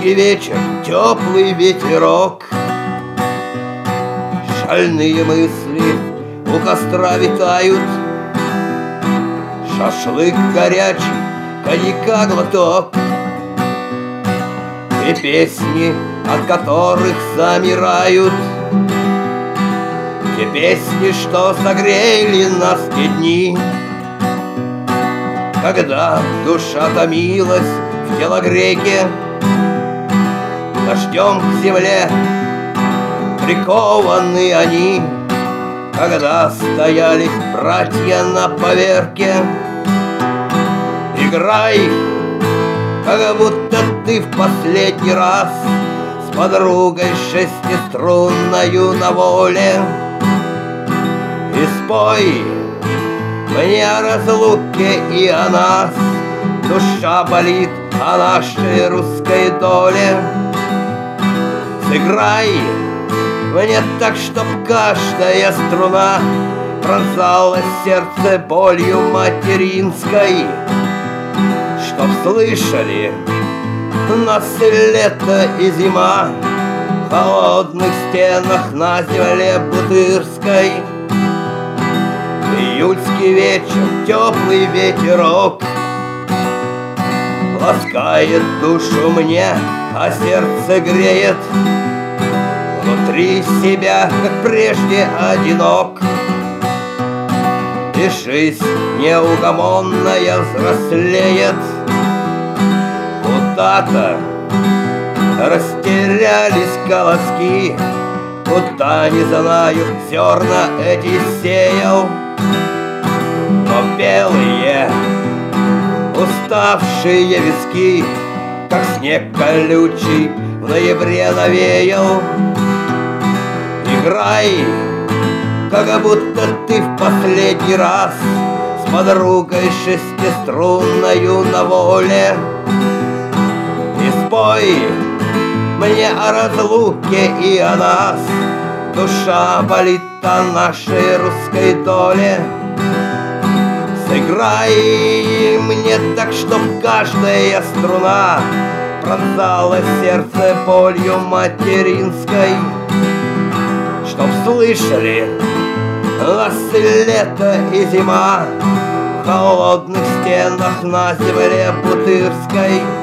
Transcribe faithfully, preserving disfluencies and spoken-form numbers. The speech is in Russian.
Июльский вечер, теплый ветерок, шальные мысли у костра витают, шашлык горячий, коньяка глоток, и песни, от которых замирают, те песни, что согрели нас те дни, когда душа томилась в телогреке, дождем к земле прикованы они, когда стояли братья на поверке. Играй, как будто ты в последний раз с подругой шестиструнною на воле, и спой мне о разлуке и о нас, душа болит о нашей русской доле. Сыграй мне так, чтоб каждая струна пронзала сердце болью материнской, чтоб слышали нас и лето, и зима в холодных стенах на земле Бутырской. Июльский вечер, теплый ветерок ласкает душу мне, а сердце греет. Внутри себя, как прежде, одинок, и жизнь неугомонная взрослеет. Куда-то растерялись колоски, куда, не знаю, зерна эти сеял. Но белые, уставшие виски, как снег колючий, в ноябре навеял. Играй, как будто ты в последний раз с подругой шестиструнною на воле, и спой мне о разлуке и о нас, душа болит о нашей русской доле. Сыграй мне так, чтоб каждая струна пронзала сердце болью материнской, чтоб слышали нас и лето, и зима в холодных стенах на земле Бутырской.